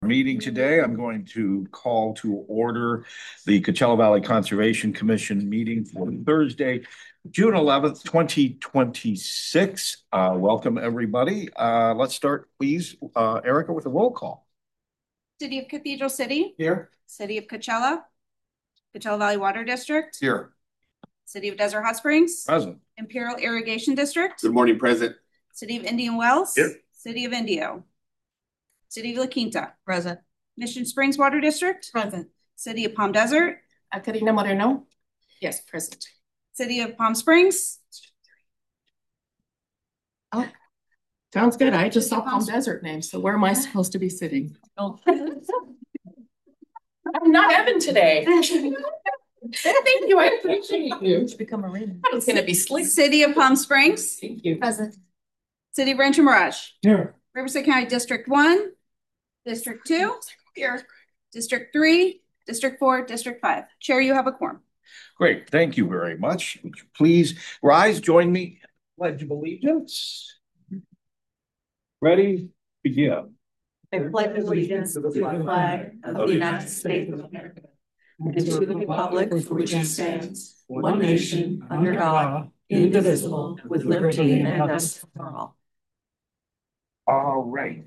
Meeting today. I'm going to call to order the Coachella Valley Conservation Commission meeting for Thursday, June 11th, 2026. Welcome, everybody. Let's start, please, Erica, with a roll call. City of Cathedral City. Here. City of Coachella. Coachella Valley Water District. Here. City of Desert Hot Springs. Present. Imperial Irrigation District. Good morning, President. City of Indian Wells. Here. City of Indio. City of La Quinta. Present. Mission Springs Water District. Present. City of Palm Desert. Karina Moreno. Yes, present. City of Palm Springs. Oh, sounds good. I just saw Palm Desert names. So where am I supposed to be sitting? Oh. I'm not Evan today. Thank you. I appreciate you. It's become a ring. I was going to be sleep. City of Palm Springs. Thank you. Present. City of Rancho Mirage. Here. Riverside County District 1. District 2. Here. District 3. District 4. District 5. Chair, you have a quorum. Great. Thank you very much. Would you please rise, join me in the Pledge of Allegiance. Ready? Begin. I pledge allegiance to the flag of the United States of America and to the republic for which it stands, one nation, under God, indivisible, with liberty and justice for all. All right.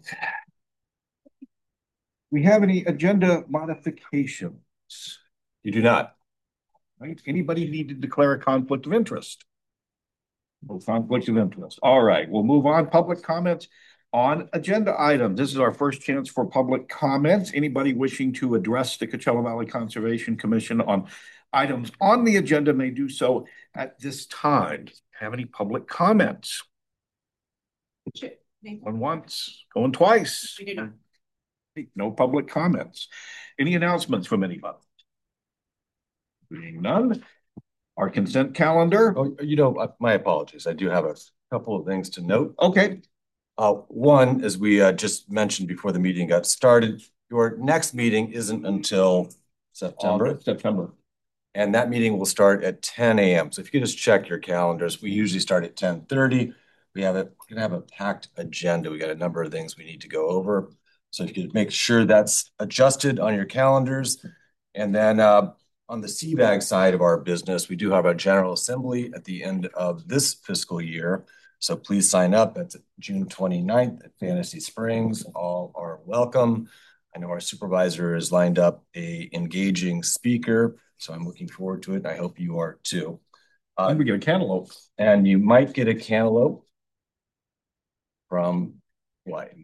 We have any agenda modifications? You do not. Right? Anybody need to declare a conflict of interest? No conflict of interest. All right, we'll move on. Public comments on agenda items. This is our first chance for public comments. Anybody wishing to address the Coachella Valley Conservation Commission on items on the agenda may do so at this time. Have any public comments? Going once, going twice. No public comments. Any announcements from anybody? Being none. Our consent calendar. Oh, my apologies. I do have a couple of things to note. Okay. One, as we just mentioned before the meeting got started, your next meeting isn't until September. And that meeting will start at 10 a.m. So if you could just check your calendars, we usually start at 10:30. We're going to have a packed agenda. We got a number of things we need to go over. So if you could make sure that's adjusted on your calendars. And then on the CVAG side of our business, we do have a General Assembly at the end of this fiscal year. So please sign up. That's June 29th at Fantasy Springs. All are welcome. I know our supervisor has lined up a engaging speaker, so I'm looking forward to it. And I hope you are too. We get a cantaloupe. And you might get a cantaloupe from Hawaii.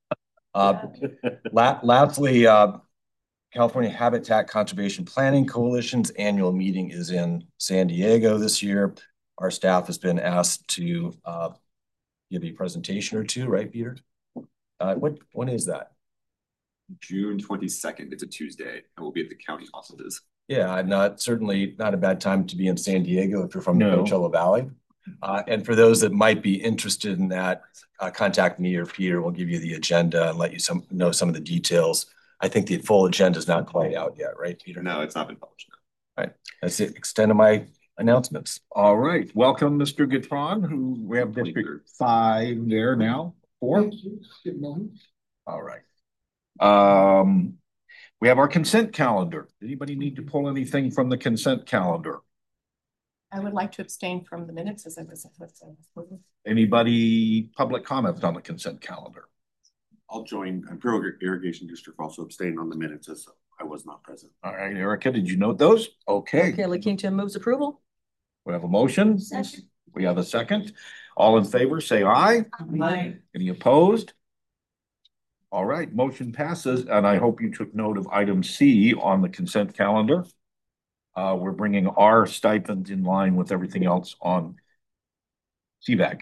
Lastly, California Habitat Conservation Planning Coalition's annual meeting is in San Diego this year. Our staff has been asked to give a presentation or two, right, Peter? When is that? June 22nd. It's a Tuesday, and we'll be at the county offices. Yeah, certainly not a bad time to be in San Diego if you're from the Coachella Valley. And for those that might be interested in that, contact me or Peter. We'll give you the agenda and let you know some of the details. I think the full agenda is not quite out yet, right, Peter? No, it's not been published. All right. That's the extent of my announcements. All right. Welcome, Mr. Gatron, who we have District 5 there now. 4? Good morning. All right. We have our consent calendar. Anybody need to pull anything from the consent calendar? I would like to abstain from the minutes as I was. Anybody public comments on the consent calendar? I'll join Imperial Irrigation District also abstained on the minutes as I was not present. All right, Erica, did you note those? Okay. Okay, La Quinta moves approval. We have a motion. Second. We have a second. All in favor, say aye. Aye. Any opposed? All right, motion passes, and I hope you took note of item C on the consent calendar. We're bringing our stipends in line with everything else on CVAG.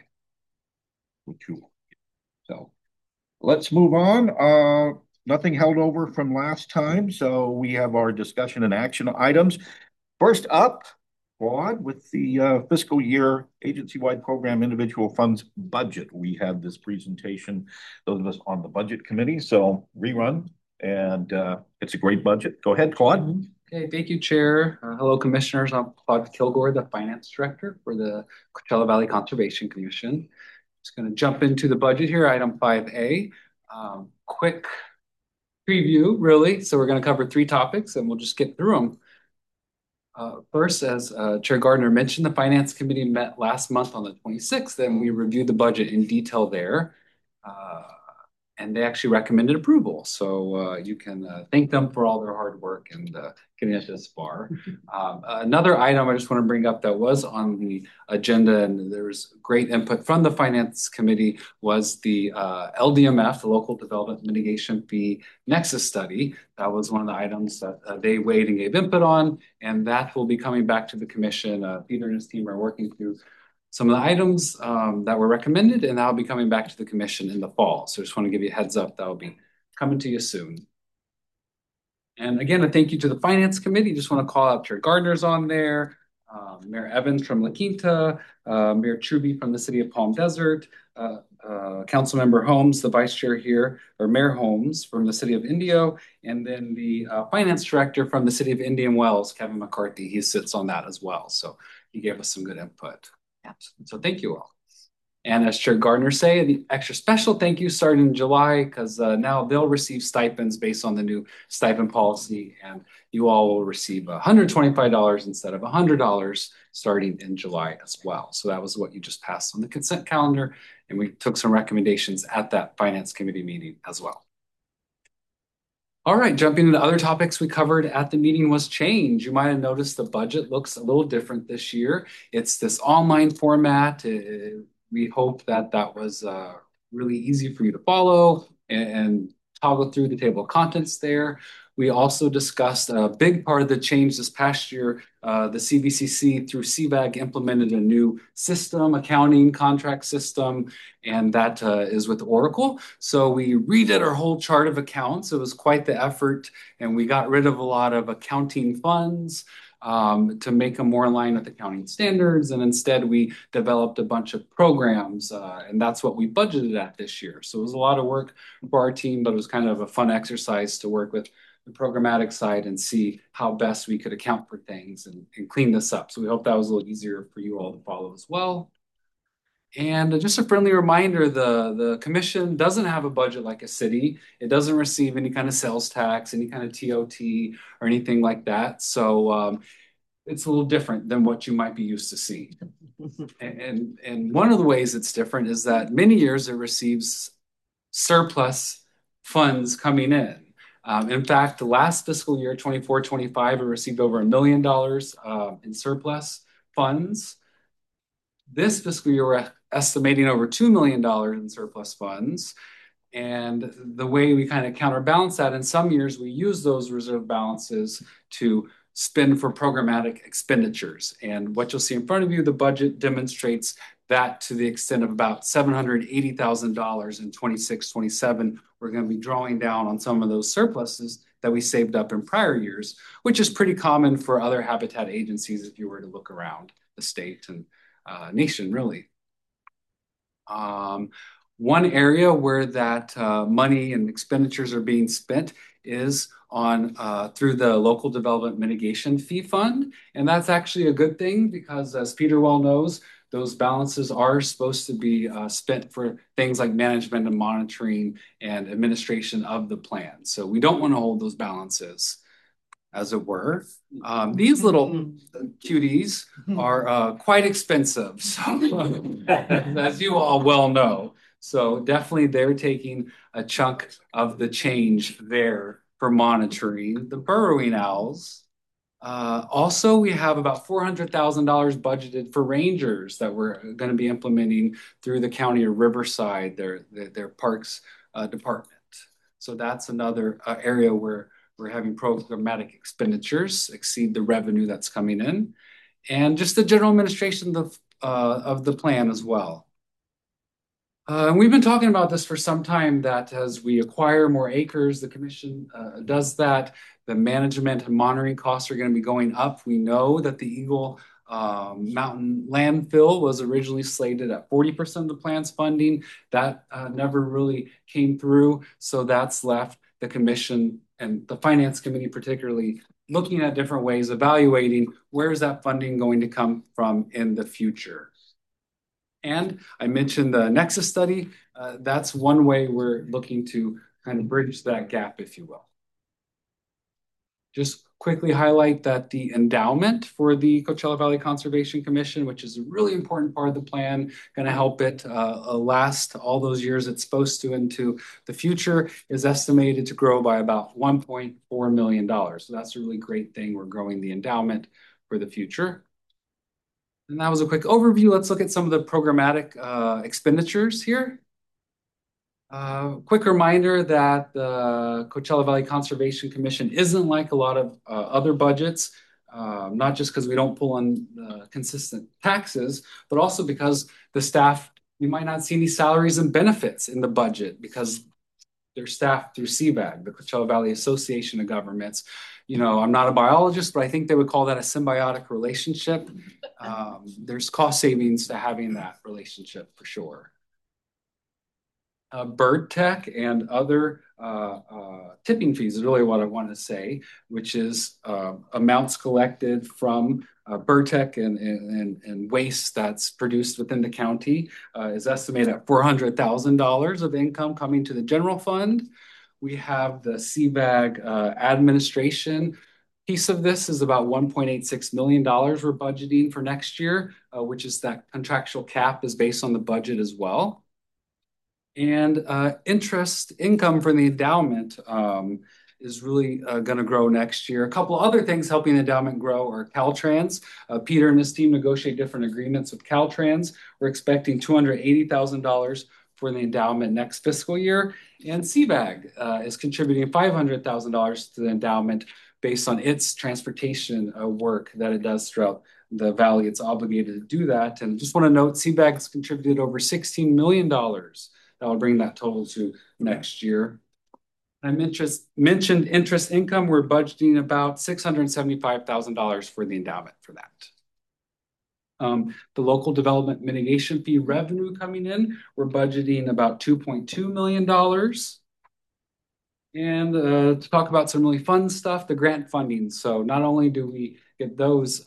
So let's move on. Nothing held over from last time, so we have our discussion and action items. First up, Claude, with the fiscal year agency-wide program individual funds budget. We have this presentation, those of us on the budget committee, so rerun, and it's a great budget. Go ahead, Claude. Okay, thank you, Chair. Hello, Commissioners. I'm Claude Kilgore, the Finance Director for the Coachella Valley Conservation Commission. Just going to jump into the budget here, item 5A. Quick preview, really. So we're going to cover 3 topics and we'll just get through them. First, as Chair Gardner mentioned, the Finance Committee met last month on the 26th, and we reviewed the budget in detail there. And they actually recommended approval. So you can thank them for all their hard work and getting us this far. Another item I just want to bring up that was on the agenda, and there was great input from the Finance Committee, was the LDMF, the Local Development Mitigation Fee Nexus Study. That was one of the items that they weighed and gave input on, and that will be coming back to the Commission. Peter and his team are working through some of the items that were recommended, and that'll be coming back to the Commission in the fall. So I just want to give you a heads up, that'll be coming to you soon. And again, a thank you to the Finance Committee. Just want to call out Chair Gardner's on there, Mayor Evans from La Quinta, Mayor Truby from the City of Palm Desert, Councilmember Holmes, the Vice Chair here, or Mayor Holmes from the City of Indio, and then the Finance Director from the City of Indian Wells, Kevin McCarthy. He sits on that as well. So he gave us some good input. So thank you all. And as Chair Gardner say, the extra special thank you starting in July, because now they'll receive stipends based on the new stipend policy, and you all will receive $125 instead of $100 starting in July as well. So that was what you just passed on the consent calendar, and we took some recommendations at that Finance Committee meeting as well. All right, jumping into other topics we covered at the meeting was change. You might have noticed the budget looks a little different this year. It's this online format. We hope that that was really easy for you to follow and toggle through the table of contents there. We also discussed a big part of the change this past year. The CVCC through CVAG implemented a new system, accounting contract system, and that is with Oracle. So we redid our whole chart of accounts. It was quite the effort, and we got rid of a lot of accounting funds to make them more in line with accounting standards. And instead, we developed a bunch of programs, and that's what we budgeted at this year. So it was a lot of work for our team, but it was kind of a fun exercise to work with the programmatic side and see how best we could account for things and clean this up. So we hope that was a little easier for you all to follow as well. And just a friendly reminder, the commission doesn't have a budget like a city. It doesn't receive any kind of sales tax, any kind of TOT or anything like that. So it's a little different than what you might be used to seeing. And one of the ways it's different is that many years it receives surplus funds coming in. In fact, the last fiscal year, 24-25, it received over $1 million in surplus funds. This fiscal year, we're estimating over $2 million in surplus funds. And the way we kind of counterbalance that, in some years, we use those reserve balances to spend for programmatic expenditures. And what you'll see in front of you, the budget demonstrates that to the extent of about $780,000 in 26-27. We're going to be drawing down on some of those surpluses that we saved up in prior years, which is pretty common for other habitat agencies if you were to look around the state and nation, really. One area where that money and expenditures are being spent is on through the Local Development Mitigation Fee Fund. And that's actually a good thing because, as Peter well knows, those balances are supposed to be spent for things like management and monitoring and administration of the plan. So we don't want to hold those balances, as it were. These little cuties are quite expensive, so, as you all well know. So definitely they're taking a chunk of the change there for monitoring the burrowing owls. Also, we have about $400,000 budgeted for rangers that we're going to be implementing through the County of Riverside, their parks department. So that's another area where we're having programmatic expenditures exceed the revenue that's coming in, and just the general administration of the plan as well. And we've been talking about this for some time, that as we acquire more acres, the commission does that. The management and monitoring costs are going to be going up. We know that the Eagle Mountain landfill was originally slated at 40% of the plan's funding. That never really came through. So that's left the commission and the Finance Committee particularly looking at different ways, evaluating where is that funding going to come from in the future. And I mentioned the Nexus study. That's one way we're looking to kind of bridge that gap, if you will. Just quickly highlight that the endowment for the Coachella Valley Conservation Commission, which is a really important part of the plan, going to help it last all those years it's supposed to into the future, is estimated to grow by about $1.4 million. So that's a really great thing. We're growing the endowment for the future. And that was a quick overview. Let's look at some of the programmatic expenditures here. Quick reminder that the Coachella Valley Conservation Commission isn't like a lot of other budgets, not just because we don't pull on consistent taxes, but also because the staff, you might not see any salaries and benefits in the budget because they're staffed through CVAG, the Coachella Valley Association of Governments. You know, I'm not a biologist, but I think they would call that a symbiotic relationship. There's cost savings to having that relationship for sure. Bird Tech and other tipping fees is really what I want to say, which is amounts collected from Bird Tech and waste that's produced within the county is estimated at $400,000 of income coming to the general fund. We have the CVAG administration. Piece of this is about $1.86 million we're budgeting for next year, which is that contractual cap is based on the budget as well. And interest income from the endowment is really going to grow next year. A couple of other things helping the endowment grow are Caltrans. Peter and his team negotiate different agreements with Caltrans. We're expecting $280,000 for the endowment next fiscal year. And CVAG is contributing $500,000 to the endowment based on its transportation work that it does throughout the valley. It's obligated to do that. And just want to note, CVAG has contributed over $16 million. That'll bring that total to next year. I mentioned interest income. We're budgeting about $675,000 for the endowment for that. The local development mitigation fee revenue coming in, we're budgeting about $2.2 million. And to talk about some really fun stuff, the grant funding. So not only do we get those,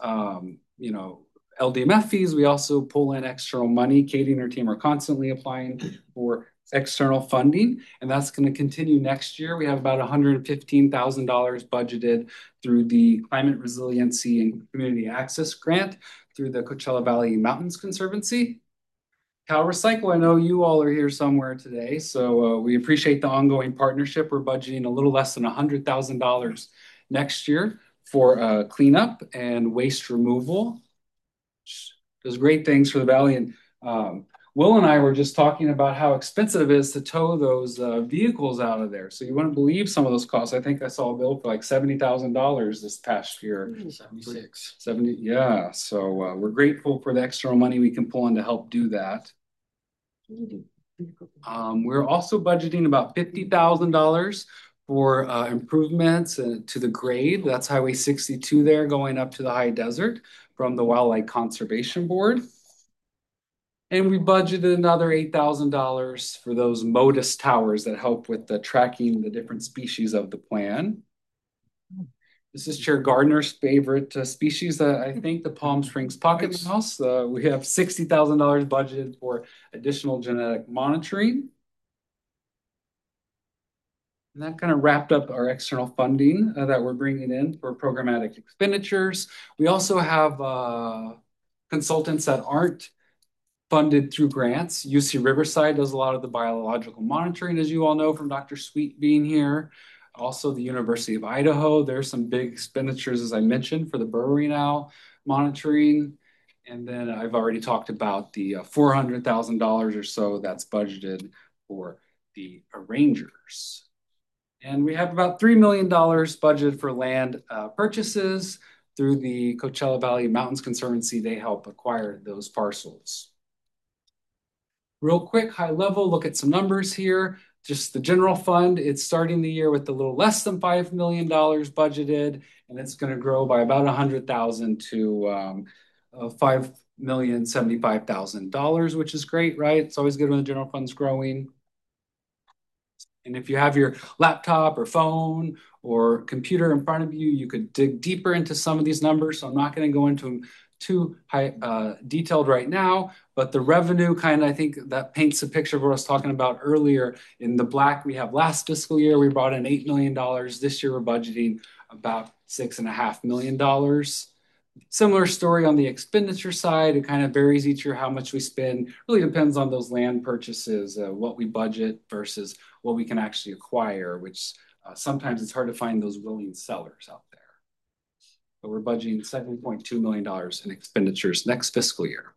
LDMF fees, we also pull in external money. Katie and her team are constantly applying for external funding, and that's going to continue next year. We have about $115,000 budgeted through the Climate Resiliency and Community Access Grant through the Coachella Valley Mountains Conservancy. Cal Recycle, I know you all are here somewhere today, so we appreciate the ongoing partnership. We're budgeting a little less than $100,000 next year for cleanup and waste removal. Does great things for the valley. And Will and I were just talking about how expensive it is to tow those vehicles out of there. So you wouldn't believe some of those costs. I think I saw a bill for like $70,000 this past year. 76. 70, yeah. So we're grateful for the external money we can pull in to help do that. We're also budgeting about $50,000 for improvements to the grade. That's Highway 62 there going up to the high desert from the Wildlife Conservation Board. And we budgeted another $8,000 for those MODIS towers that help with the tracking the different species of the plan. This is Chair Gardner's favorite species, I think, the Palm Springs pocket mouse. We have $60,000 budgeted for additional genetic monitoring. And that kind of wrapped up our external funding that we're bringing in for programmatic expenditures. We also have consultants that aren't funded through grants. UC Riverside does a lot of the biological monitoring, as you all know from Dr. Sweet being here. Also, the University of Idaho, there's some big expenditures, as I mentioned, for the burrowing owl monitoring. And then I've already talked about the $400,000 or so that's budgeted for the rangers. And we have about $3 million budgeted for land purchases through the Coachella Valley Mountains Conservancy. They help acquire those parcels. Real quick, high level, look at some numbers here. Just the general fund, it's starting the year with a little less than $5 million budgeted, and it's going to grow by about $100,000 to $5,075,000, which is great, right? It's always good when the general fund's growing. And if you have your laptop or phone or computer in front of you, you could dig deeper into some of these numbers. So I'm not going to go into them too high, detailed right now, But the revenue I think that paints a picture of what I was talking about earlier. In the black, we have last fiscal year, we brought in $8 million. This year, we're budgeting about $6.5 million. Similar story on the expenditure side. It kind of varies each year how much we spend. Really depends on those land purchases, what we budget versus what we can actually acquire, which sometimes it's hard to find those willing sellers out there. But we're budgeting $7.2 million in expenditures next fiscal year.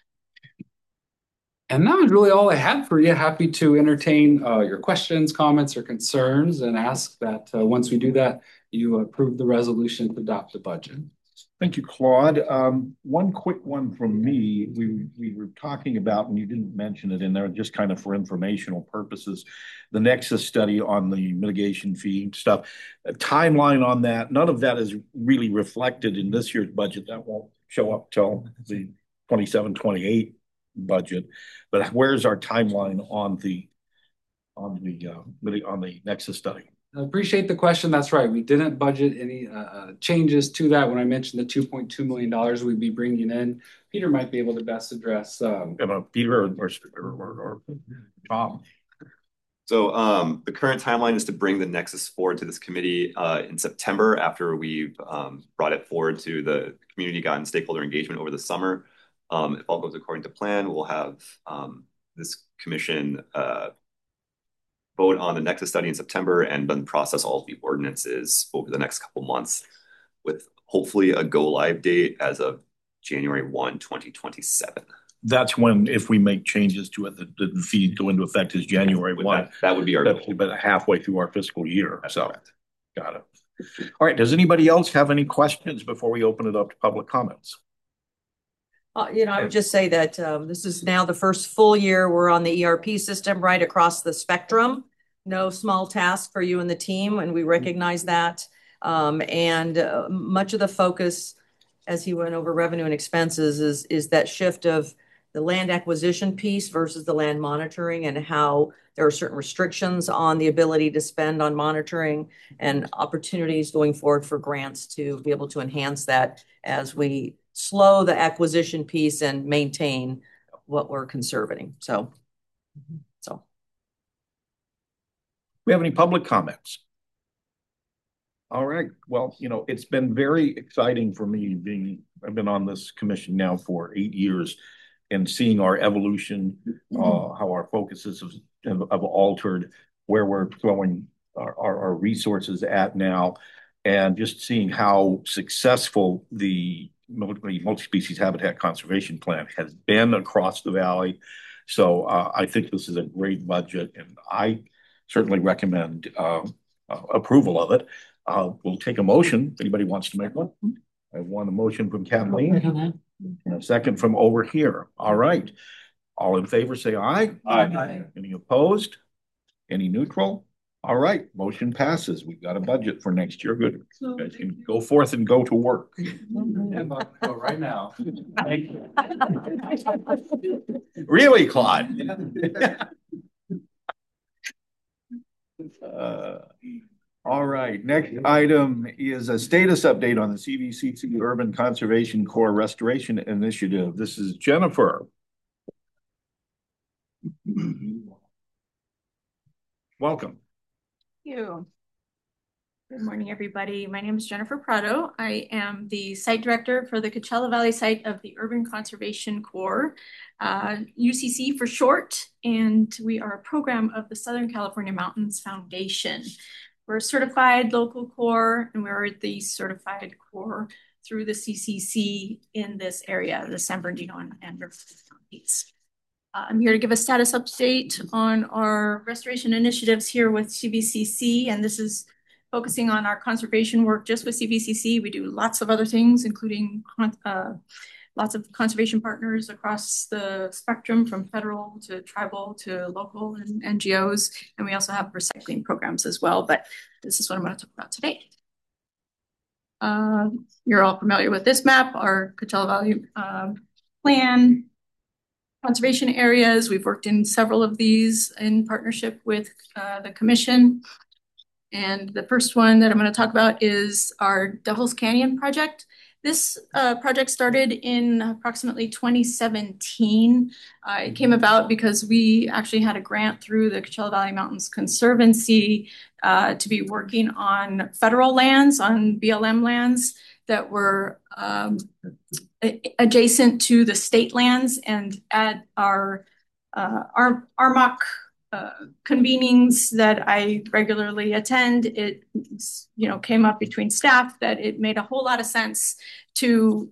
And that was really all I had for you. Happy to entertain your questions, comments, or concerns, and ask that once we do that, you approve the resolution to adopt the budget. Thank you, Claude. One quick one from me. We were talking about, and you didn't mention it in there, just kind of for informational purposes, the Nexus study on the mitigation fee stuff. A timeline on that, none of that is really reflected in this year's budget. That won't show up till the 27-28 budget. But where's our timeline on the Nexus study? I appreciate the question. That's right. We didn't budget any changes to that. When I mentioned the $2.2 million we'd be bringing in, Peter might be able to best address. Peter or Tom. So the current timeline is to bring the Nexus forward to this committee in September after we've brought it forward to the community, gotten stakeholder engagement over the summer. If all goes according to plan, we'll have this commission vote on the Nexus study in September and then process all of the ordinances over the next couple months with hopefully a go live date as of January 1, 2027. That's when, if we make changes to it, the fee go into effect is January 1. That would be our goal. But halfway through our fiscal year. That's so correct. Got it. All right. Does anybody else have any questions before we open it up to public comments? I would just say that this is now the first full year we're on the ERP system right across the spectrum. No small task for you and the team, and we recognize that. Much of the focus, as he went over revenue and expenses, is that shift of the land acquisition piece versus the land monitoring, and how there are certain restrictions on the ability to spend on monitoring and opportunities going forward for grants to be able to enhance that as we slow the acquisition piece and maintain what we're conserving. So. We have any public comments? All right. Well, it's been very exciting for me I've been on this commission now for 8 years and seeing our evolution, how our focuses have altered, where we're throwing our resources at now, and just seeing how successful the multi-species habitat conservation plan has been across the valley. So I think this is a great budget, and I certainly recommend approval of it. We'll take a motion if anybody wants to make one. I want a motion from Kathleen and a second from over here. All right. All in favor, say aye. Aye. Any opposed? Any neutral? All right. Motion passes. We've got a budget for next year. Good. You guys can go forth and go to work. Right now. Really, Claude? All right. Next item is a status update on the CVCC Urban Conservation Corps Restoration Initiative. This is Jennifer. Welcome. Thank you. Good morning, everybody. My name is Jennifer Prado. I am the site director for the Coachella Valley site of the Urban Conservation Corps, UCC for short, and we are a program of the Southern California Mountains Foundation. We're a certified local corps, and we're the certified corps through the CCC in this area, the San Bernardino and Riverside counties. I'm here to give a status update on our restoration initiatives here with CVCC, and this is focusing on our conservation work just with CVCC. We do lots of other things, including lots of conservation partners across the spectrum, from federal to tribal to local and NGOs. And we also have recycling programs as well, but this is what I'm going to talk about today. You're all familiar with this map, our Coachella Valley plan. Conservation areas, we've worked in several of these in partnership with the commission. And the first one that I'm going to talk about is our Devil's Canyon project. This project started in approximately 2017. It came about because we actually had a grant through the Coachella Valley Mountains Conservancy to be working on federal lands, on BLM lands that were adjacent to the state lands. And at our mock convenings that I regularly attend, it came up between staff that it made a whole lot of sense to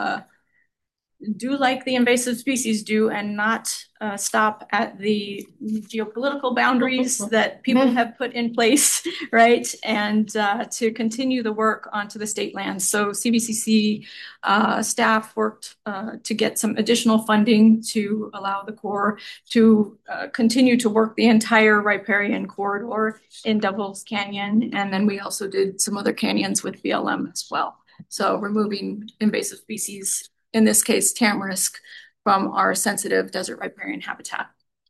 do like the invasive species do and not stop at the geopolitical boundaries that people have put in place, right? And to continue the work onto the state lands. So CVCC staff worked to get some additional funding to allow the Corps to continue to work the entire riparian corridor in Devil's Canyon. And then we also did some other canyons with BLM as well. So removing invasive species, in this case, tamarisk, from our sensitive desert riparian habitat.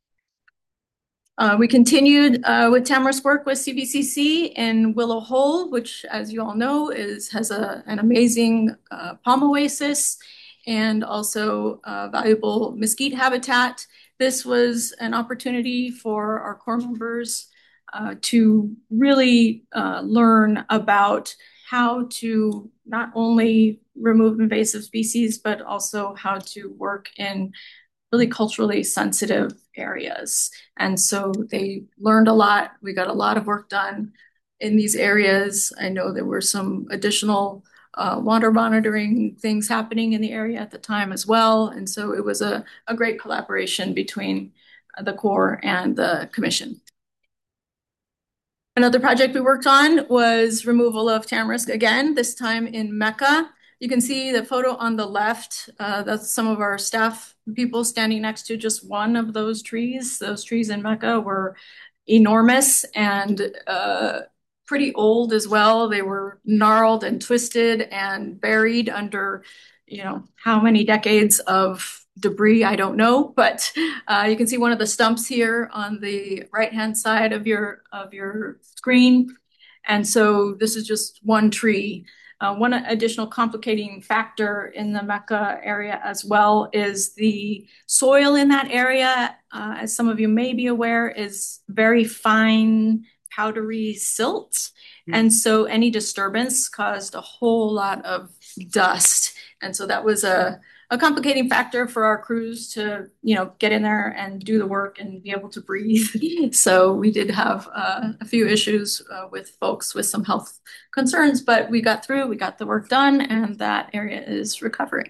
We continued with tamarisk work with CVCC in Willow Hole, which, as you all know, has an amazing palm oasis and also valuable mesquite habitat. This was an opportunity for our Corps members to really learn about how to not only remove invasive species, but also how to work in really culturally sensitive areas. And so they learned a lot. We got a lot of work done in these areas. I know there were some additional water monitoring things happening in the area at the time as well. And so it was a great collaboration between the Corps and the Commission. Another project we worked on was removal of tamarisk again, this time in Mecca. You can see the photo on the left. That's some of our staff people standing next to just one of those trees. Those trees in Mecca were enormous and pretty old as well. They were gnarled and twisted and buried under, how many decades of debris, I don't know, but you can see one of the stumps here on the right-hand side of your screen. And so this is just one tree. One additional complicating factor in the Mecca area as well is the soil in that area, as some of you may be aware, is very fine, powdery silt. And so any disturbance caused a whole lot of dust. And so that was a complicating factor for our crews to, get in there and do the work and be able to breathe. So we did have a few issues with folks with some health concerns, but we got through, we got the work done, and that area is recovering.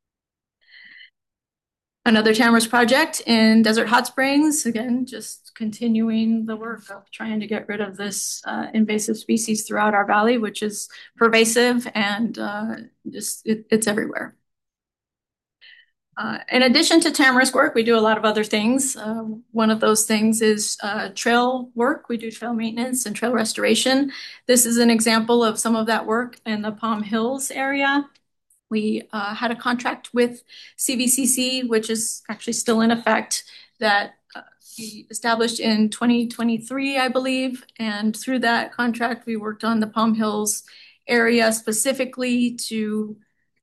Another tamarisk project in Desert Hot Springs, again, just continuing the work of trying to get rid of this invasive species throughout our valley, which is pervasive and it's everywhere. In addition to tamarisk work, we do a lot of other things. One of those things is trail work. We do trail maintenance and trail restoration. This is an example of some of that work in the Palm Hills area. We had a contract with CVCC, which is actually still in effect, that we established in 2023, I believe. And through that contract, we worked on the Palm Hills area specifically to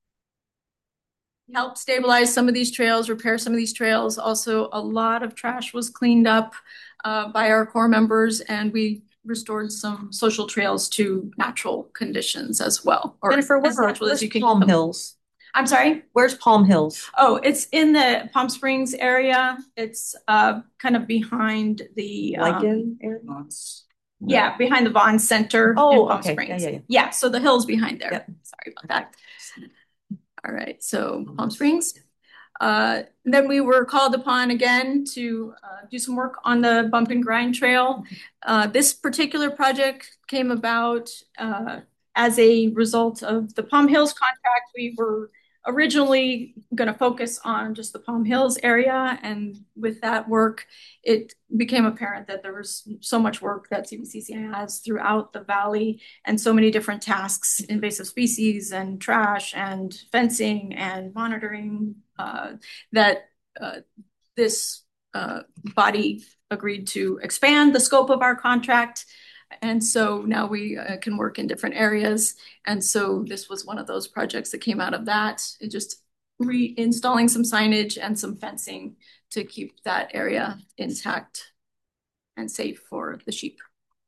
help stabilize some of these trails, repair some of these trails. Also, a lot of trash was cleaned up by our Corps members, and we restored some social trails to natural conditions as well. Or Jennifer, as natural as you can. Palm Hills? I'm sorry? Where's Palm Hills? Oh, it's in the Palm Springs area. It's kind of behind the Lichen area? Yeah, behind the Vaughn Center in Palm Springs. Yeah, so the hill's behind there. Yep. Sorry about that. All right, so Palm Springs. Then we were called upon again to do some work on the Bump and Grind Trail. This particular project came about as a result of the Palm Hills contract. We were originally going to focus on just the Palm Hills area, and with that work, it became apparent that there was so much work that CVCC has throughout the valley and so many different tasks, invasive species and trash and fencing and monitoring, that this body agreed to expand the scope of our contract And so now we can work in different areas. And so this was one of those projects that came out of that. It just reinstalling some signage and some fencing to keep that area intact and safe for the sheep.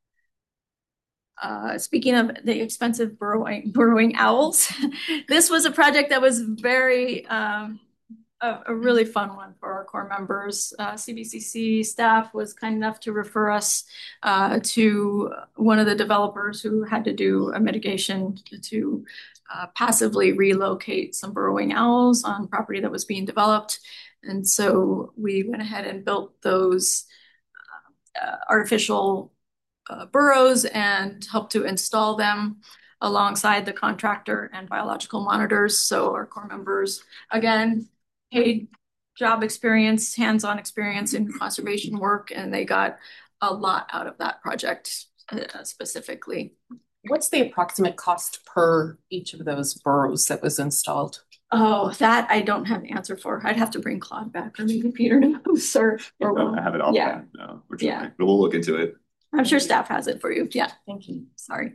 Speaking of the expensive burrowing owls, this was a project that was very a really fun one for our core members. CVCC staff was kind enough to refer us to one of the developers who had to do a mitigation to passively relocate some burrowing owls on property that was being developed. And so we went ahead and built those artificial burrows and helped to install them alongside the contractor and biological monitors. So our core members, again, paid job experience, hands-on experience in conservation work, and they got a lot out of that project specifically. What's the approximate cost per each of those burrows that was installed? Oh, that I don't have the answer for. I'd have to bring Claude back, or maybe Peter knows, or I have it all. Yeah. No, Yeah. But we'll look into it. I'm sure staff has it for you. Yeah. Thank you. Sorry.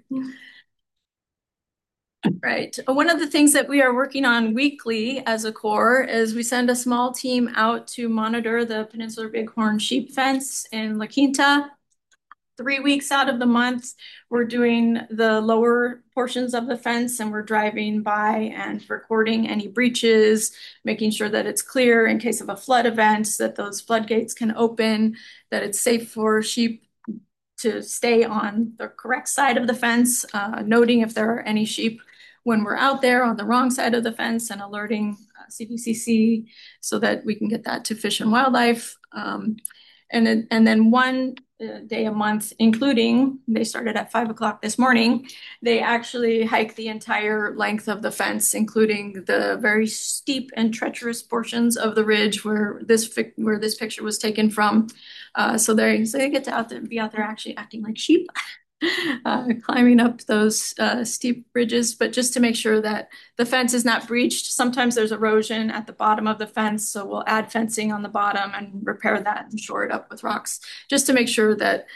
Right. One of the things that we are working on weekly as a core is we send a small team out to monitor the Peninsular Bighorn sheep fence in La Quinta. 3 weeks out of the month, we're doing the lower portions of the fence, and we're driving by and recording any breaches, making sure that it's clear in case of a flood event, that those floodgates can open, that it's safe for sheep to stay on the correct side of the fence, noting if there are any sheep when we're out there on the wrong side of the fence, and alerting CVCC so that we can get that to Fish and Wildlife. And then one day a month, including, they started at 5 o'clock this morning, they actually hike the entire length of the fence, including the very steep and treacherous portions of the ridge where this picture was taken from. So they get to be out there actually acting like sheep, climbing up those steep ridges, but just to make sure that the fence is not breached. Sometimes there's erosion at the bottom of the fence, so we'll add fencing on the bottom and repair that and shore it up with rocks, just to make sure that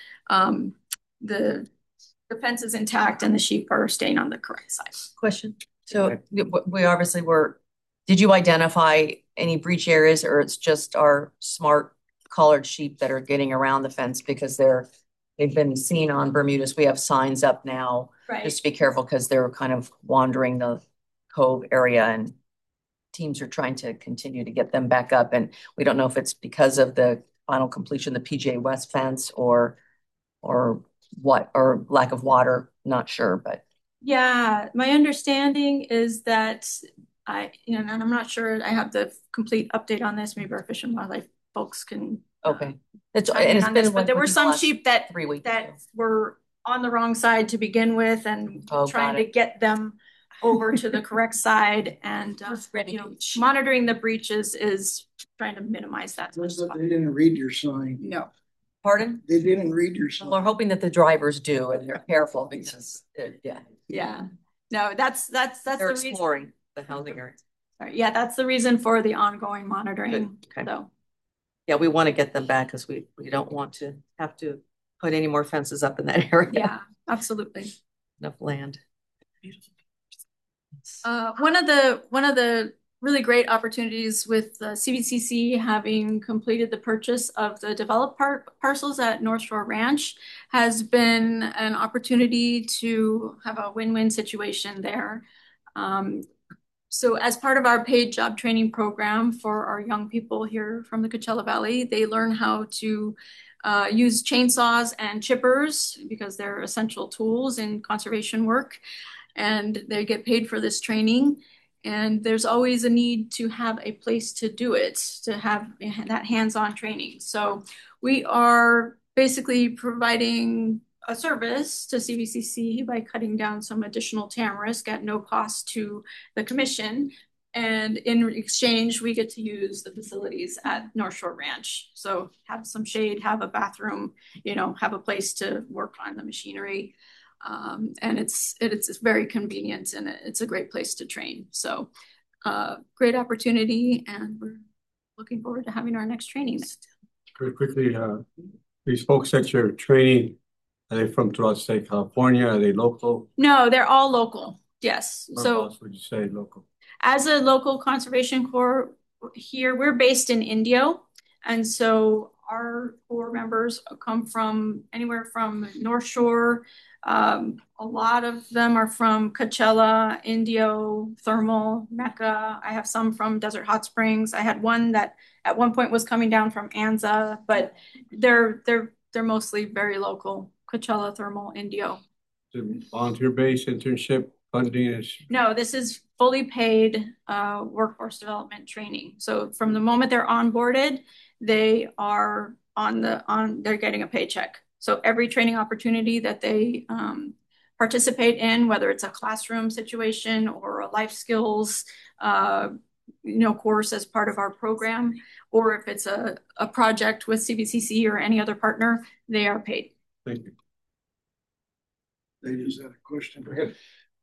the fence is intact and the sheep are staying on the correct side. Question. So we obviously did you identify any breach areas, or it's just our smart collared sheep that are getting around the fence because they've been seen on Bermudas? We have signs up now, right, just to be careful because they're kind of wandering the cove area, and teams are trying to continue to get them back up. And we don't know if it's because of the final completion, the PJ West fence, or what, or lack of water. Not sure, but yeah, my understanding is that and I'm not sure I have the complete update on this. Maybe our Fish and Wildlife folks can. Okay. It's been but there were some sheep that 3 weeks that were on the wrong side to begin with, and trying to get them over to the correct side, and monitoring the breaches is trying to minimize that. They didn't read your sign. No. Pardon? They didn't read your sign. Well, we're hoping that the drivers do, and they're careful because Yeah. No, that's they're the reason. exploring the housing area. Yeah, that's the reason for the ongoing monitoring. Okay. So. Yeah, we want to get them back because we don't want to have to put any more fences up in that area. Yeah, absolutely. Enough land. One of the really great opportunities with CVCC having completed the purchase of the developed parcels at North Shore Ranch has been an opportunity to have a win-win situation there. So as part of our paid job training program for our young people here from the Coachella Valley, they learn how to use chainsaws and chippers because they're essential tools in conservation work, and they get paid for this training. And there's always a need to have a place to do it, to have that hands-on training. So we are basically providing a service to CVCC by cutting down some additional tamarisk at no cost to the commission. And in exchange, we get to use the facilities at North Shore Ranch. So have some shade, have a bathroom, have a place to work on the machinery. And it's very convenient, and it's a great place to train. So great opportunity, and we're looking forward to having our next training. Very quickly, these folks that you're training, Are they from throughout state California? Are they local? No, they're all local. Yes. So Whereabouts would you say local? as a local conservation corps here, we're based in Indio. And so our corps members come from anywhere from North Shore. A lot of them are from Coachella, Indio, Thermal, Mecca. I have some from Desert Hot Springs. I had one that at one point was coming down from Anza, but they're mostly very local. Coachella, Thermal, Indio. The volunteer-based internship funding is. No, this is fully paid workforce development training. So from the moment they're onboarded, they are they're getting a paycheck. So every training opportunity that they participate in, whether it's a classroom situation or a life skills course as part of our program, or if it's a project with CVCC or any other partner, they are paid. Thank you. They just had a question. Go ahead.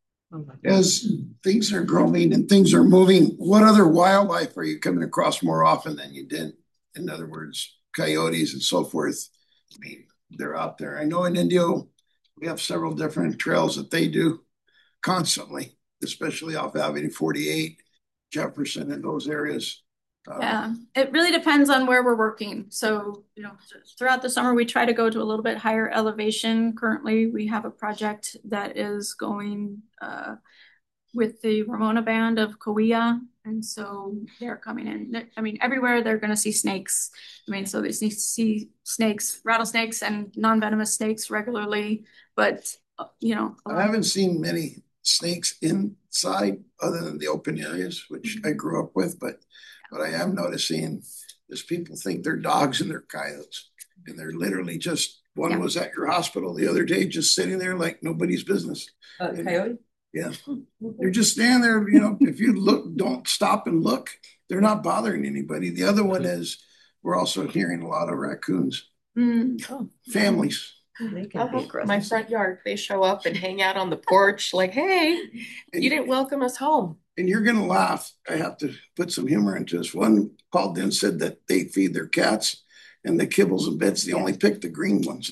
As things are growing and things are moving, what other wildlife are you coming across more often than you did? In other words, coyotes and so forth. I mean, they're out there. I know in Indio, we have several different trails that they do constantly, especially off Avenue 48, Jefferson, and those areas. Yeah, it really depends on where we're working. So, throughout the summer, we try to go to a little bit higher elevation. Currently, we have a project that is going with the Ramona Band of Kauai. And so they're coming in. I mean, everywhere they're going to see snakes. I mean, so they see snakes, rattlesnakes, and non-venomous snakes regularly. But, I haven't seen many snakes inside other than the open areas, which I grew up with. But I am noticing is people think they're dogs and they're coyotes. And they're literally just, one was at your hospital the other day, just sitting there like nobody's business. Coyote? Yeah. They're just standing there, if you don't stop and look, they're not bothering anybody. The other one is we're also hearing a lot of raccoons. Families. My front yard, they show up and hang out on the porch like, hey, you didn't welcome us home. And you're going to laugh. I have to put some humor into this. One called in, said that they feed their cats and the kibbles and bits. They only pick the green ones.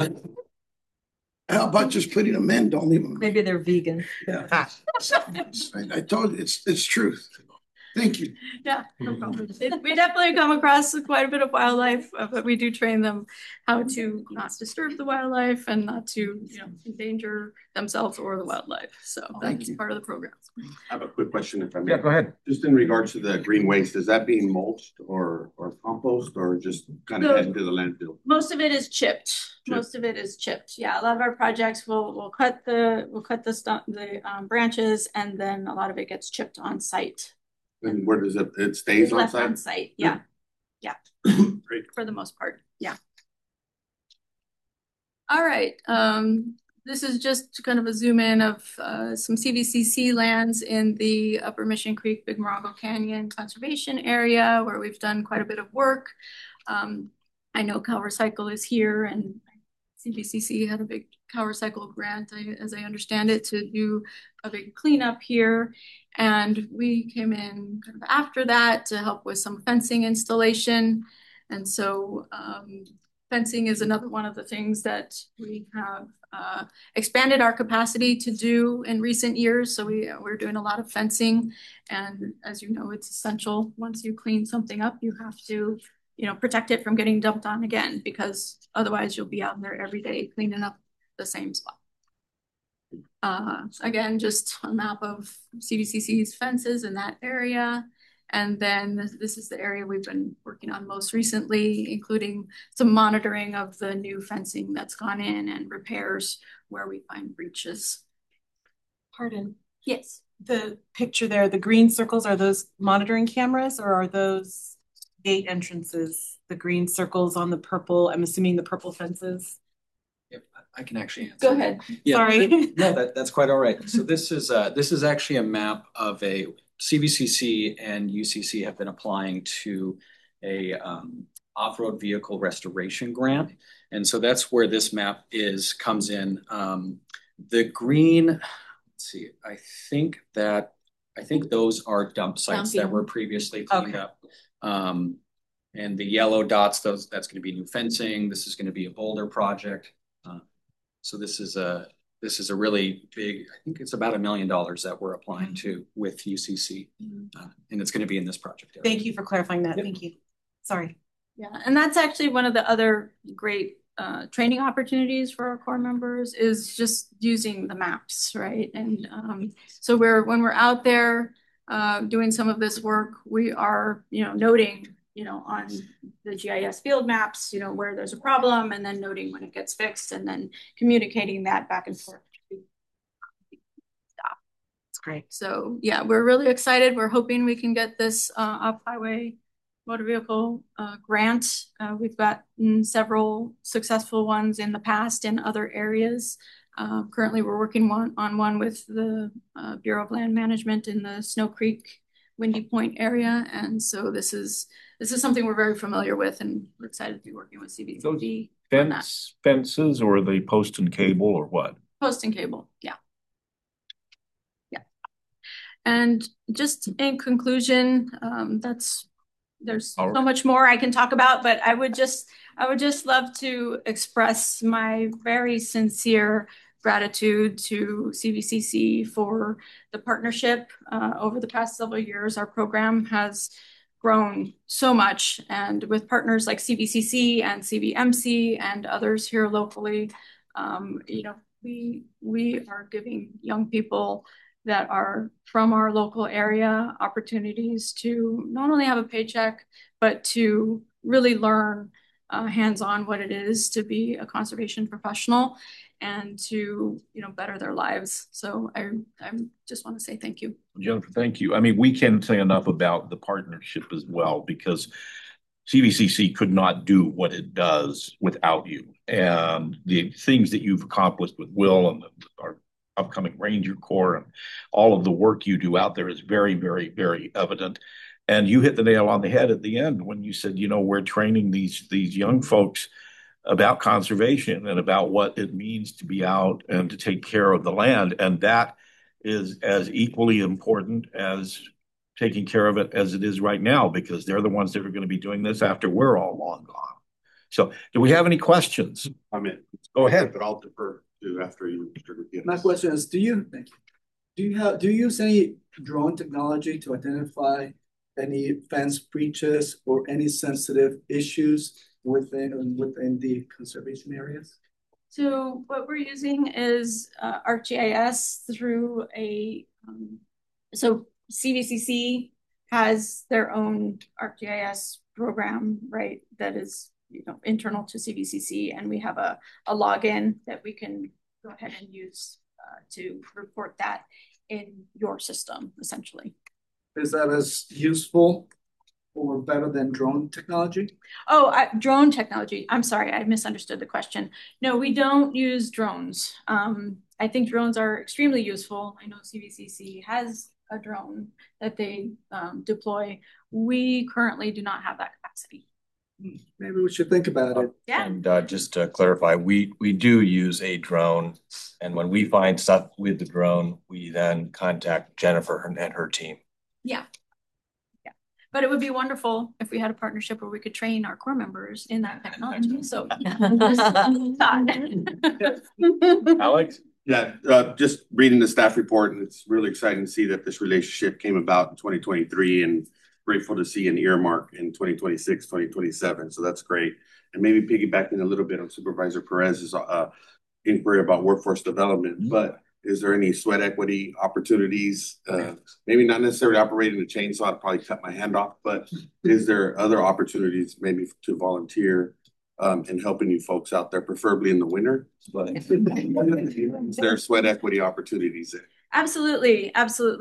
How about just putting them in? Don't leave them. Maybe they're vegan. Yeah. I told you, it's truth. Thank you. Yeah, no problem. We definitely come across quite a bit of wildlife, but we do train them how to not disturb the wildlife and not to, endanger themselves or the wildlife. So that's part of the program. I have a quick question if I may. Yeah, go ahead. Just in regards to the green waste, is that being mulched or compost or just kind of heading to the landfill? Most of it is chipped. Most of it is chipped. Yeah, a lot of our projects will cut the branches, and then a lot of it gets chipped on site. And where does it stays on site? On site, yeah. Great. For the most part, yeah. All right, this is just kind of a zoom in of some CVCC lands in the Upper Mission Creek, Big Morongo Canyon Conservation Area, where we've done quite a bit of work. I know CalRecycle is here, and CVCC had a big CalRecycle grant, as I understand it, to do a big cleanup here. And we came in kind of after that to help with some fencing installation. And so fencing is another one of the things that we have expanded our capacity to do in recent years. So we're doing a lot of fencing. And as you know, it's essential. Once you clean something up, you have to protect it from getting dumped on again, because otherwise you'll be out there every day cleaning up the same spot. Again, just a map of CVCC's fences in that area. And then this is the area we've been working on most recently, including some monitoring of the new fencing that's gone in and repairs where we find breaches. Pardon? Yes. The picture there, the green circles, are those monitoring cameras or are those gate entrances? The green circles on the purple, I'm assuming the purple fences? Yep, I can actually answer. Go ahead. Yeah, sorry. No, that's quite all right. So this is actually a map of a CVCC and UCC have been applying to a off-road vehicle restoration grant. And so that's where this map comes in. The green, let's see, I think those are dump sites that were previously cleaned up. And the yellow dots, that's going to be new fencing. This is going to be a boulder project. So this is a really big, I think it's about $1 million that we're applying to with UCC. And it's going to be in this project area. Thank you for clarifying that. Yep. Thank you. Sorry. Yeah, and that's actually one of the other great training opportunities for our core members is just using the maps, right? And so when we're out there doing some of this work, we are, noting, on the GIS field maps, where there's a problem, and then noting when it gets fixed, and then communicating that back and forth. That's great. So yeah, we're really excited. We're hoping we can get this off-highway motor vehicle grant. We've got several successful ones in the past in other areas. Currently, we're working on one with the Bureau of Land Management in the Snow Creek, Windy Point area, and so this is something we're very familiar with, and we're excited to be working with CVCC. Fences, or the post and cable, or what? Post and cable, yeah. And just in conclusion, there's so much more I can talk about, but I would just love to express my very sincere gratitude to CVCC for the partnership. Over the past several years, our program has grown so much, and with partners like CVCC and CVMC and others here locally, we are giving young people that are from our local area opportunities to not only have a paycheck, but to really learn hands-on what it is to be a conservation professional and to, better their lives. So I just want to say thank you. Jennifer, thank you. I mean, we can't say enough about the partnership as well, because CVCC could not do what it does without you. And the things that you've accomplished with Will and our upcoming Ranger Corps and all of the work you do out there is very, very, very evident. And you hit the nail on the head at the end when you said, we're training these young folks about conservation and about what it means to be out and to take care of the land. And that is as equally important as taking care of it as it is right now, because they're the ones that are going to be doing this after we're all long gone. So do we have any questions? Go ahead. But I'll defer to after you. My question is, do you use any drone technology to identify any fence breaches or any sensitive issues within the conservation areas? So what we're using is ArcGIS through so CVCC has their own ArcGIS program, right? That is, internal to CVCC, and we have a login that we can go ahead and use to report that in your system, essentially. Is that as useful or better than drone technology? Oh, drone technology. I'm sorry, I misunderstood the question. No, we don't use drones. I think drones are extremely useful. I know CVCC has a drone that they deploy. We currently do not have that capacity. Maybe we should think about it. Yeah. And just to clarify, we do use a drone, and when we find stuff with the drone, we then contact Jennifer and her team. Yeah. But it would be wonderful if we had a partnership where we could train our core members in that technology. So, Alex? Yeah, just reading the staff report, and it's really exciting to see that this relationship came about in 2023, and grateful to see an earmark in 2026, 2027. So that's great. And maybe piggybacking a little bit on Supervisor Perez's inquiry about workforce development, but is there any sweat equity opportunities? Maybe not necessarily operating a chainsaw, I'd probably cut my hand off, but is there other opportunities maybe to volunteer in helping you folks out there, preferably in the winter? But is there sweat equity opportunities there? Absolutely.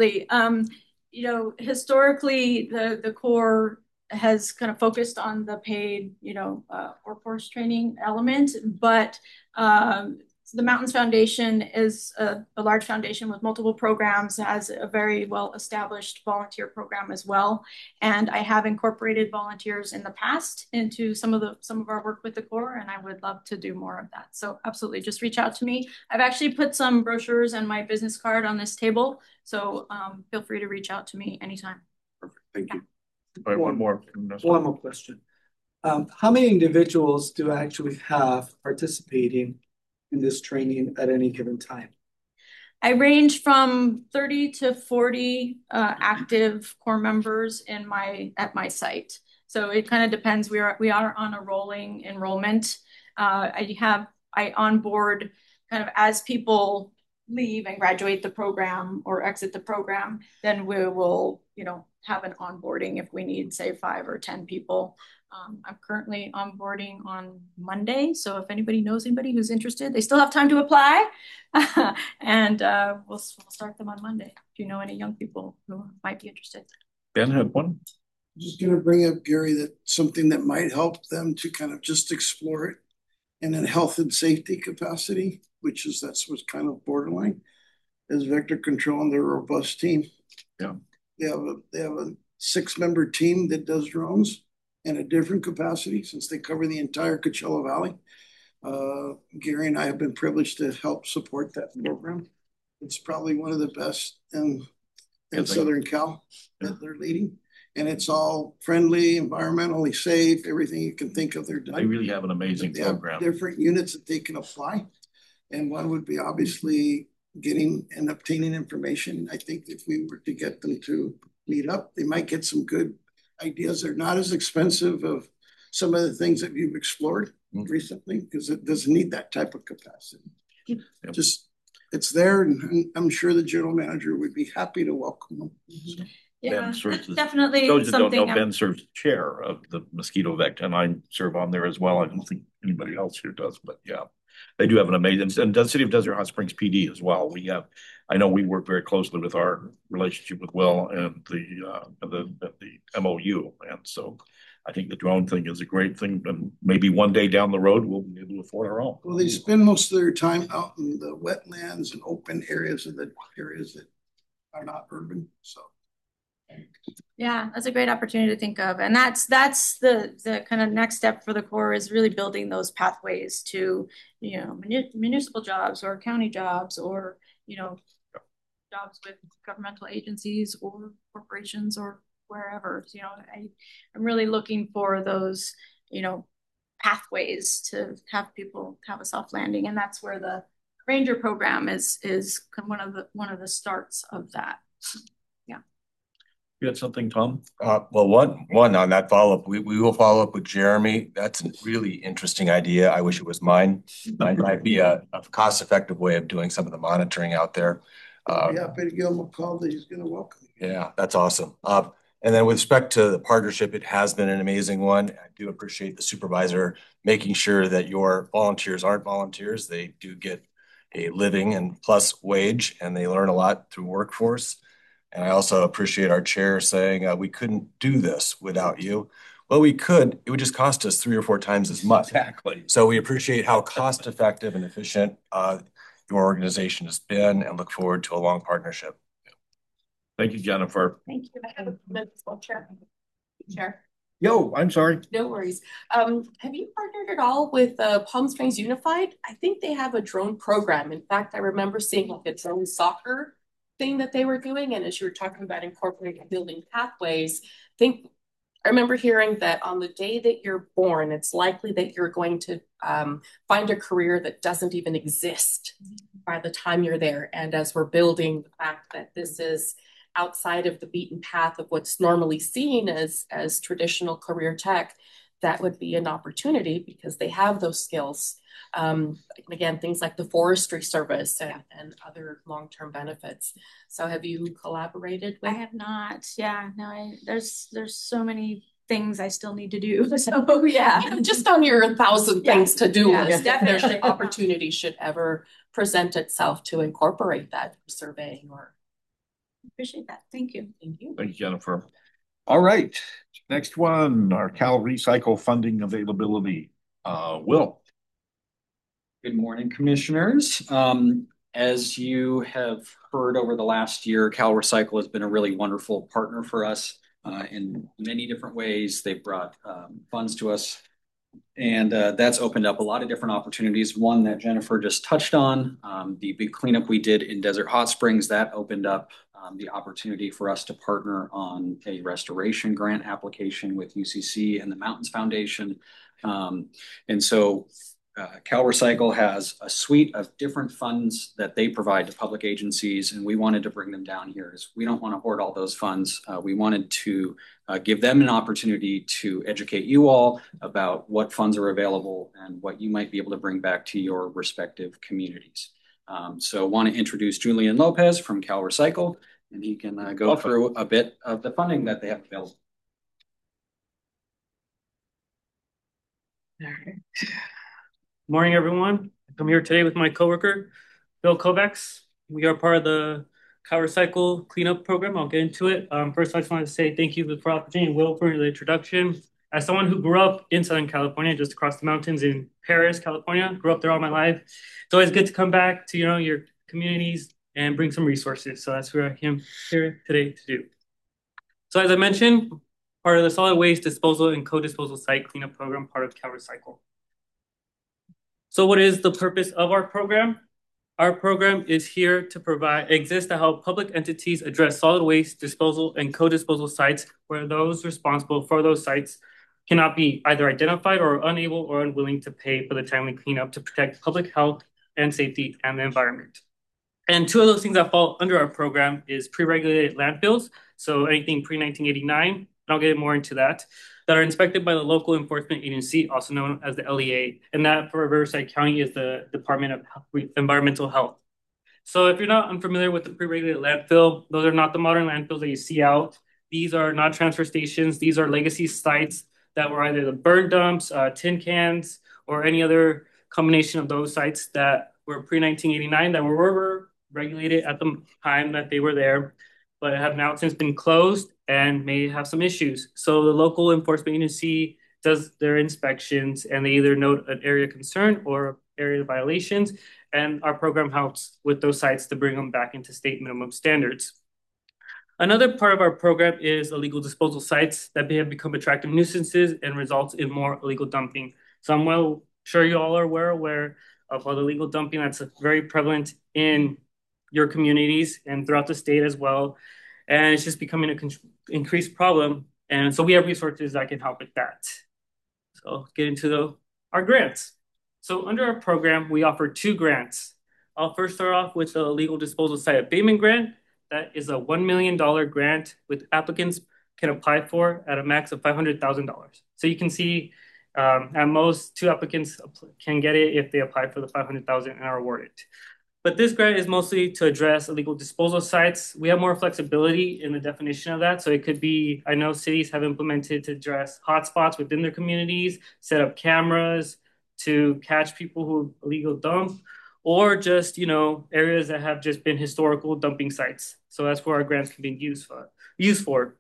Historically, the Corps has kind of focused on the paid, workforce training element, but the Mountains Foundation is a large foundation with multiple programs, has a very well-established volunteer program as well. And I have incorporated volunteers in the past into some of our work with the Corps, and I would love to do more of that. So absolutely, just reach out to me. I've actually put some brochures and my business card on this table, so feel free to reach out to me anytime. Perfect, thank you. All right, one more question. How many individuals do I actually have participating in this training at any given time? I range from 30 to 40 active Corps members at my site. So it kind of depends. We are on a rolling enrollment. I onboard kind of as people leave and graduate the program or exit the program, then we will, have an onboarding if we need, say, 5 or 10 people. I'm currently onboarding on Monday. So if anybody knows anybody who's interested, they still have time to apply. And we'll start them on Monday. If you know any young people who might be interested. Ben had one. Just going to bring up, Gary, that something that might help them to kind of just explore it in a health and safety capacity, that's what's kind of borderline, is vector control and their robust team. Yeah. They have a 6-member team that does drones in a different capacity since they cover the entire Coachella Valley. Gary and I have been privileged to help support that program. It's probably one of the best in Southern Cal that they're leading. And it's all friendly, environmentally safe, everything you can think of they're done. They really have an amazing program. Different units that they can apply. And one would be obviously getting and obtaining information. I think if we were to get them to meet up, they might get some good ideas. They're not as expensive of some of the things that you've explored recently, because it doesn't need that type of capacity. Yep. Just, it's there, and I'm sure the general manager would be happy to welcome them. So. Yeah, definitely. Those that don't know, Ben serves chair of the Mosquito Vect, and I serve on there as well. I don't think anybody else here does, but yeah, they do have an amazing, and the City of Desert Hot Springs PD as well. I know we work very closely with our relationship with Will and the MOU, and so I think the drone thing is a great thing, and maybe one day down the road we'll be able to afford our own. Well, they spend most of their time out in the wetlands and open areas of the areas that are not urban, so. Yeah, that's a great opportunity to think of. And that's the kind of next step for the Corps, is really building those pathways to, municipal jobs or county jobs or, jobs with governmental agencies or corporations or wherever. I'm really looking for those, pathways to have people have a soft landing. And that's where the Ranger program is one of the starts of that. You had something, Tom? Well, one on that follow-up, we will follow up with Jeremy. That's a really interesting idea. I wish it was mine. It might be a cost-effective way of doing some of the monitoring out there. I'd be happy to give him a call that he's going to welcome you. Yeah, that's awesome. And then with respect to the partnership, it has been an amazing one. I do appreciate the supervisor making sure that your volunteers aren't volunteers. They do get a living and plus wage, and they learn a lot through workforce. And I also appreciate our chair saying we couldn't do this without you. Well, we could. It would just cost us 3 or 4 times as much. Exactly. So we appreciate how cost effective and efficient your organization has been, and look forward to a long partnership. Thank you, Jennifer. Thank you. I have a minute, Chair. Yo, I'm sorry. No worries. Have you partnered at all with Palm Springs Unified? I think they have a drone program. In fact, I remember seeing like a drone soccer thing that they were doing. And as you were talking about incorporating building pathways, I remember hearing that on the day that you're born, it's likely that you're going to find a career that doesn't even exist by the time you're there. And as we're building the fact that this is outside of the beaten path of what's normally seen as traditional career tech, that would be an opportunity because they have those skills. Again, things like the Forestry Service and other long-term benefits. So have you collaborated with? I have not. Yeah, no, there's so many things I still need to do. So yeah, just on your 1,000 things to do list, definitely. There's the opportunity should ever present itself to incorporate that surveying or. Appreciate that. Thank you. Thank you. Thank you, Jennifer. All right. Next one, our Cal Recycle funding availability. Will. Good morning, commissioners. As you have heard over the last year, Cal Recycle has been a really wonderful partner for us in many different ways. They've brought funds to us, and that's opened up a lot of different opportunities. One that Jennifer just touched on, the big cleanup we did in Desert Hot Springs, that opened up the opportunity for us to partner on a restoration grant application with UCC and the Mountains Foundation. And so Cal Recycle has a suite of different funds that they provide to public agencies, and we wanted to bring them down here. We don't want to hoard all those funds. We wanted to give them an opportunity to educate you all about what funds are available and what you might be able to bring back to your respective communities. So I want to introduce Julian Lopez from Cal Recycle, and he can go through a bit of the funding that they have available. All right. Morning, everyone. I'm here today with my coworker, Bill Kovacs. We are part of the Cal Recycle cleanup program. I'll get into it. First, I just wanted to say thank you for the opportunity and Will for the introduction. As someone who grew up in Southern California, just across the mountains in Paris, California, grew up there all my life. It's always good to come back to your communities and bring some resources. So that's what I am here today to do. So as I mentioned, part of the solid waste disposal and co-disposal site cleanup program, part of Cal Recycle. So what is the purpose of our program? Our program is here to exist to help public entities address solid waste disposal and co-disposal sites where those responsible for those sites cannot be either identified or unable or unwilling to pay for the timely cleanup to protect public health and safety and the environment. And two of those things that fall under our program is pre-regulated landfills. So anything pre-1989, and I'll get more into that are inspected by the local enforcement agency, also known as the LEA. And that for Riverside County is the Department of Environmental Health. So if you're not unfamiliar with the pre-regulated landfill, those are not the modern landfills that you see out. These are not transfer stations. These are legacy sites that were either the burn dumps, tin cans, or any other combination of those sites that were pre-1989 that were regulated at the time that they were there, but have now since been closed and may have some issues. So the local enforcement agency does their inspections and they either note an area of concern or area of violations. And our program helps with those sites to bring them back into state minimum standards. Another part of our program is illegal disposal sites that have become attractive nuisances and results in more illegal dumping. So I'm well sure you all are aware of all the illegal dumping that's very prevalent in your communities and throughout the state as well. And it's just becoming an increased problem. And so we have resources that can help with that. So I'll get into our grants. So under our program, we offer 2 grants. I'll first start off with the Illegal Disposal Site Abatement Grant. That is a $1 million grant with applicants can apply for at a max of $500,000. So you can see at most 2 applicants can get it if they apply for the $500,000 and are awarded. But this grant is mostly to address illegal disposal sites. We have more flexibility in the definition of that. So it could be, I know cities have implemented to address hotspots within their communities, set up cameras to catch people who illegal dump, or just, areas that have just been historical dumping sites. So that's where our grants can be used for.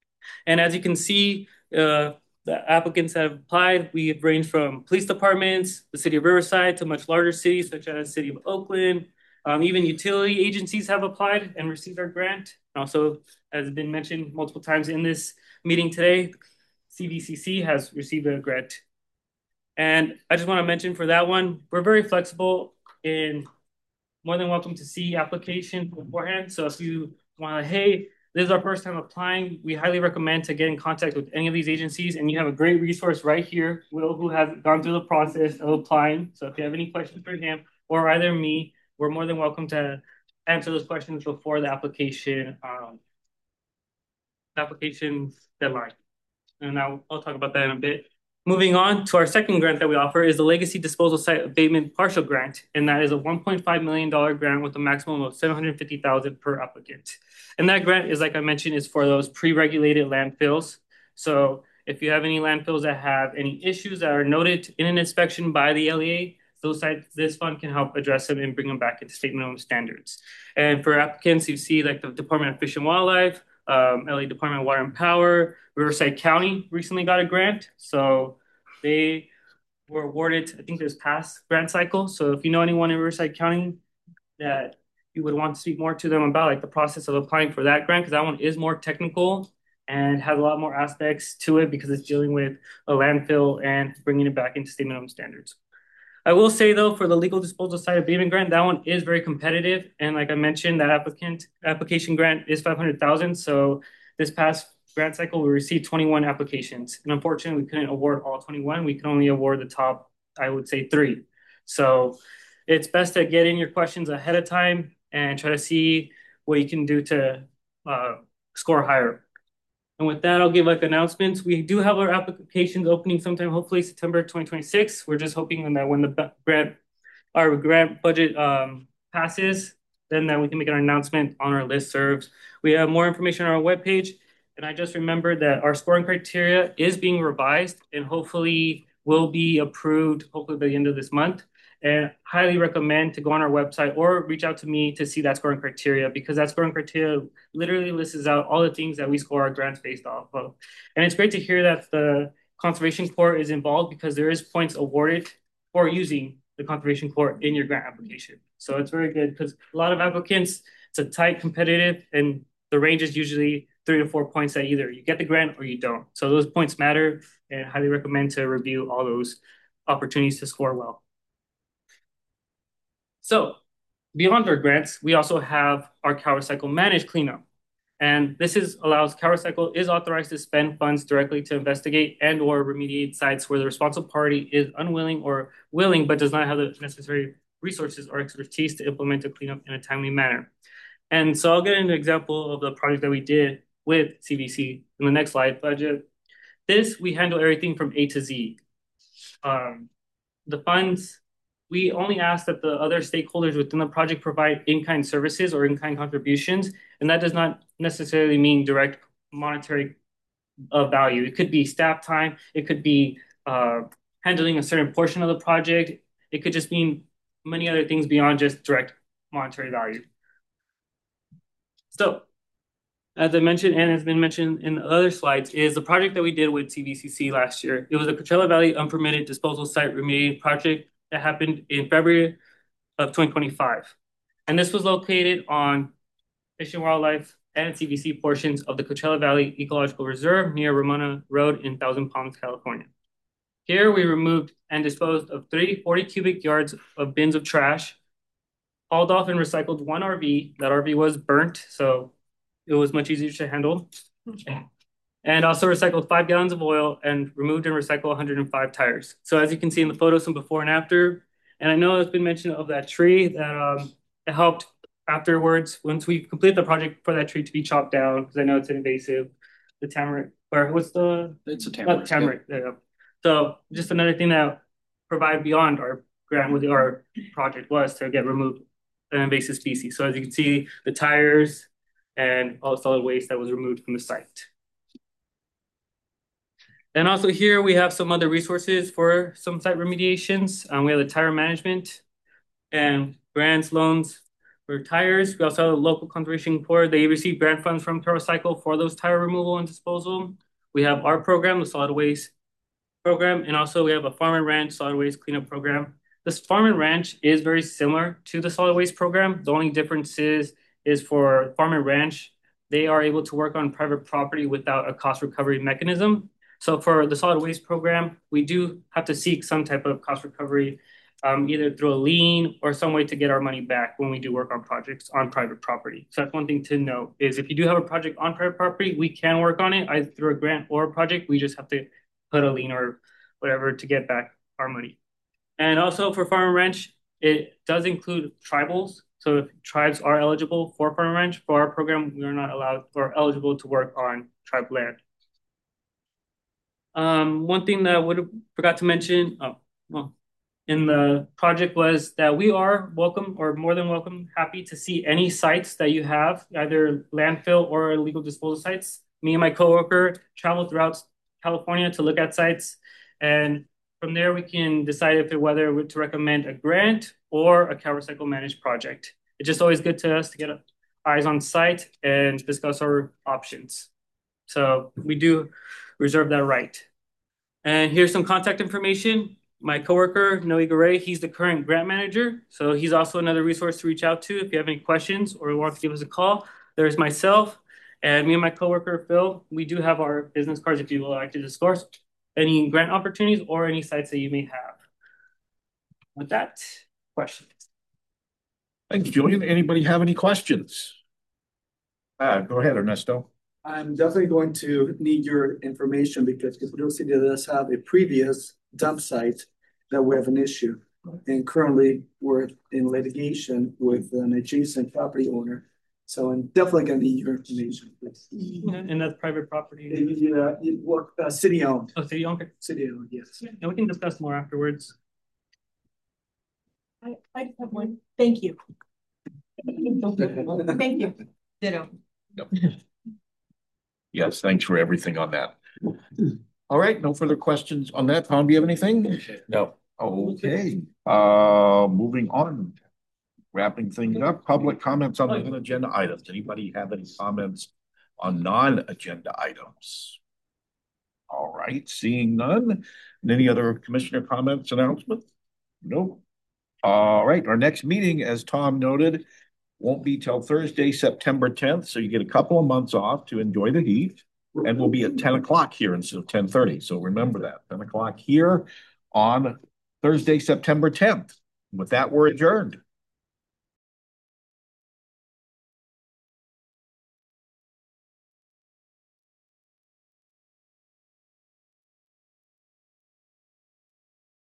And as you can see, the applicants that have applied, we have ranged from police departments, the city of Riverside, to much larger cities such as the city of Oakland. Even utility agencies have applied and received our grant. Also, as been mentioned multiple times in this meeting today, CVCC has received a grant. And I just want to mention for that one, we're very flexible and more than welcome to see application beforehand. So if you want to, hey, this is our first time applying, we highly recommend to get in contact with any of these agencies, and you have a great resource right here, Will, who has gone through the process of applying. So if you have any questions for him or either me, we're more than welcome to answer those questions before the application deadline. And I'll talk about that in a bit. Moving on to our second grant that we offer is the Legacy Disposal Site Abatement Partial Grant, and that is a $1.5 million grant with a maximum of $750,000 per applicant. And that grant is, like I mentioned, is for those pre-regulated landfills. So if you have any landfills that have any issues that are noted in an inspection by the LEA, those sites, this fund can help address them and bring them back into state minimum standards. And for applicants, you see like the Department of Fish and Wildlife, LA Department of Water and Power, Riverside County recently got a grant. So they were awarded, I think, this past grant cycle. So if you know anyone in Riverside County that you would want to speak more to them about like the process of applying for that grant, because that one is more technical and has a lot more aspects to it because it's dealing with a landfill and bringing it back into state minimum standards. I will say though, for the Legal Disposal Site Abatement Grant, that one is very competitive. And like I mentioned, that application grant is $500,000. So this past grant cycle, we received 21 applications. And unfortunately, we couldn't award all 21. We could only award the top I would say 3. So it's best to get in your questions ahead of time and try to see what you can do to score higher. And with that, I'll give like announcements. We do have our applications opening sometime, hopefully September 2026. We're just hoping that when our grant budget passes, then that we can make an announcement on our listservs. We have more information on our webpage. And I just remembered that our scoring criteria is being revised and hopefully will be approved hopefully by the end of this month. And highly recommend to go on our website or reach out to me to see that scoring criteria, because that scoring criteria literally lists out all the things that we score our grants based off of. And it's great to hear that the Conservation Corps is involved, because there is points awarded for using the Conservation Corps in your grant application. So it's very good, because a lot of applicants, it's a tight competitive, and the range is usually 3 to 4 points that either you get the grant or you don't. So those points matter, and I highly recommend to review all those opportunities to score well. So beyond our grants, we also have our CalRecycle managed cleanup. And this allows CalRecycle is authorized to spend funds directly to investigate and or remediate sites where the responsible party is unwilling or willing, but does not have the necessary resources or expertise to implement a cleanup in a timely manner. And so I'll get into an example of the project that we did with CVC in the next slide. But we handle everything from A to Z. The funds, we only ask that the other stakeholders within the project provide in-kind services or in-kind contributions, and that does not necessarily mean direct monetary value. It could be staff time, it could be handling a certain portion of the project, it could just mean many other things beyond just direct monetary value. So, as I mentioned, and has been mentioned in the other slides, is the project that we did with CVCC last year. It was a Coachella Valley Unpermitted Disposal Site Remediation Project that happened in February of 2025. And this was located on Fish and Wildlife and CVC portions of the Coachella Valley Ecological Reserve near Ramona Road in Thousand Palms, California. Here we removed and disposed of 40 cubic yards of bins of trash, hauled off and recycled 1 RV. That RV was burnt, so it was much easier to handle. And also recycled 5 gallons of oil and removed and recycled 105 tires. So as you can see in the photos, some before and after. And I know it's been mentioned of that tree that it helped afterwards, once we complete the project, for that tree to be chopped down, because I know it's invasive. The tamarind, or what's the? It's a tamarind. Tamarind, there you go. So just another thing that provide beyond our grant with our project was to get removed an invasive species. So as you can see, the tires and all the solid waste that was removed from the site. And also here we have some other resources for some site remediations. We have the tire management and grants, loans for tires. We also have the local conservation corps. They receive grant funds from CalRecycle for those tire removal and disposal. We have our program, the solid waste program, and also we have a farm and ranch solid waste cleanup program. This farm and ranch is very similar to the solid waste program. The only difference is for farm and ranch, they are able to work on private property without a cost recovery mechanism. So for the solid waste program, we do have to seek some type of cost recovery, either through a lien or some way to get our money back when we do work on projects on private property. So that's one thing to note, is if you do have a project on private property, we can work on it either through a grant or a project. We just have to put a lien or whatever to get back our money. And also for farm and ranch, it does include tribals. So if tribes are eligible for farm and ranch, for our program, we are not allowed or eligible to work on tribe land. One thing that I would have forgot to mention in the project was that we are welcome, or more than welcome, happy to see any sites that you have, either landfill or illegal disposal sites. Me and my coworker travel throughout California to look at sites, and from there we can decide whether to recommend a grant or a CalRecycle managed project. It's just always good to us to get eyes on site and discuss our options. So we do reserve that right. And here's some contact information. My coworker, Noe Garay, he's the current grant manager. So he's also another resource to reach out to if you have any questions or want to give us a call. There's myself and me and my coworker, Phil. We do have our business cards if you would like to discuss any grant opportunities or any sites that you may have. With that, questions? Thanks, Julian. Anybody have any questions? Go ahead, Ernesto. I'm definitely going to need your information because Cathedral City does have a previous dump site that we have an issue. And currently, we're in litigation with an adjacent property owner. So I'm definitely gonna need your information, please. And that's private property. City owned. Oh, city owned. City owned, yes. And we can discuss more afterwards. I have one. Thank you. Thank you. Ditto. Yes, thanks for everything on that. All right, no further questions on that. Tom, do you have anything? No. Okay, moving on. Wrapping things up, public comments on the non-agenda items. Anybody have any comments on non-agenda items? All right, seeing none. And any other commissioner comments, announcements? Nope. All right, our next meeting, as Tom noted, won't be till Thursday, September 10th. So you get a couple of months off to enjoy the heat. And we'll be at 10 o'clock here instead of 10:30. So remember that, 10 o'clock here on Thursday, September 10th. With that, we're adjourned.